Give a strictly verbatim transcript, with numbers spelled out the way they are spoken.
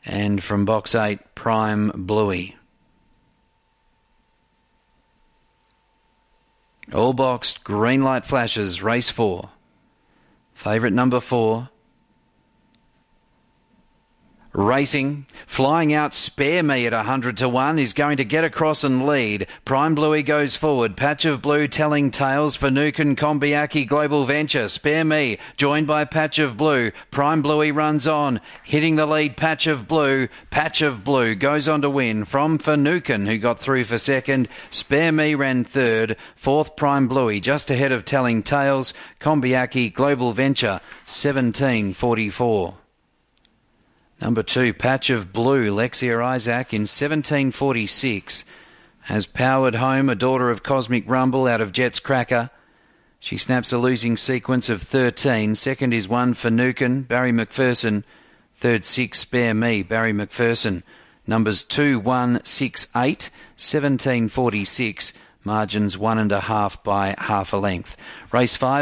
And from box eight, Prime Bluey. All boxed, green light flashes, race four. Favourite number four. Racing, flying out, Spare Me at one hundred to one is going to get across and lead. Prime Bluey goes forward. Patch of Blue, Telling Tales, Finucane, Kombiaki, Global Venture. Spare Me, joined by Patch of Blue. Prime Bluey runs on, hitting the lead. Patch of Blue, Patch of Blue goes on to win from Finucane, who got through for second. Spare Me ran third. Fourth, Prime Bluey, just ahead of Telling Tales. Kombiaki, Global Venture, seventeen forty-four. Number two, Patch of Blue, Lexia Isaac in seventeen forty-six, has powered home a Daughter of Cosmic Rumble out of Jet's Cracker. She snaps a losing sequence of thirteen. Second is one, Finucane, Barry McPherson. Third, six, Spare Me, Barry McPherson. Numbers two, one, six, eight, seventeen forty-six. Margins one and a half by half a length. Race five.